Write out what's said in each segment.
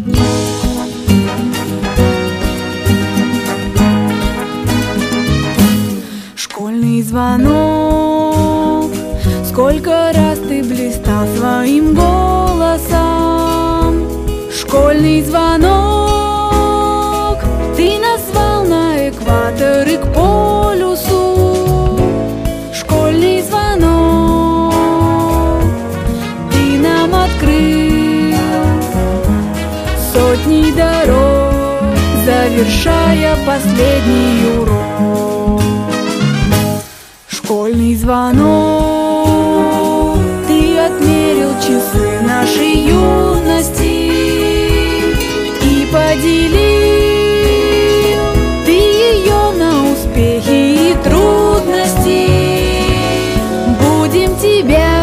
Школьный звонок, сколько раз ты блистал своим голосом. Школьный звонок, ты назвал на экватор и к полюсу. Школьный звонок, ты нам открыл сотни дорог, завершая последний урок. Школьный звонок, ты отмерил часы нашей юности и поделил ты ее на успехи и трудности. Будем тебя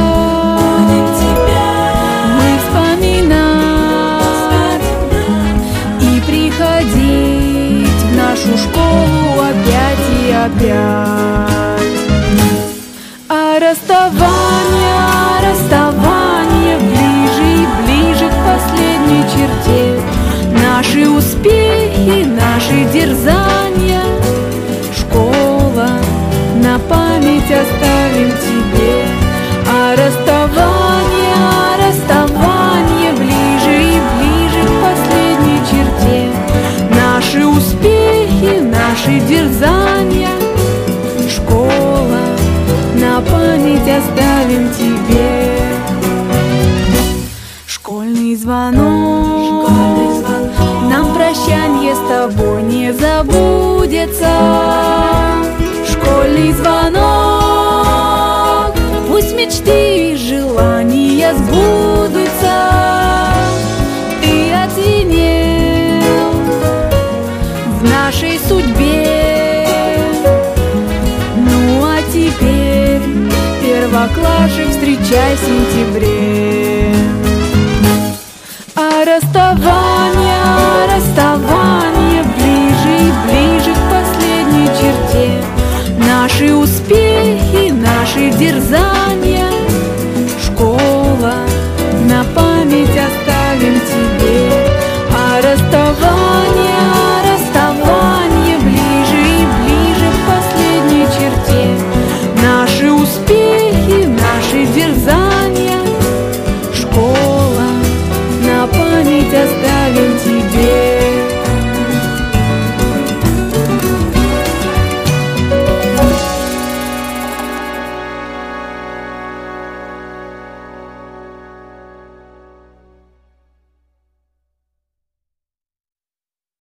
мы вспоминать и приходить в нашу школу опять и опять. А расставание ближе и ближе к последней черте. Наши успехи, наши дерзания, школа, на память оставим тебе. А расставание ближе и ближе к последней черте. Наши успехи, наши дерзания, школа, на память оставим тебе. Школьный звонок, нам прощанье с тобой не забудется. Школьный звонок, пусть мечты и желания сбудутся. Ты оценил в нашей судьбе. Ну а теперь первоклаши встречай в сентябре. А расставание ближе и ближе к последней черте. Наши успехи, наши дерзания, школа, на память оставим тебе. А расставание ближе и ближе к последней черте. Наши успехи, наши дерзания, школа, на память оставим.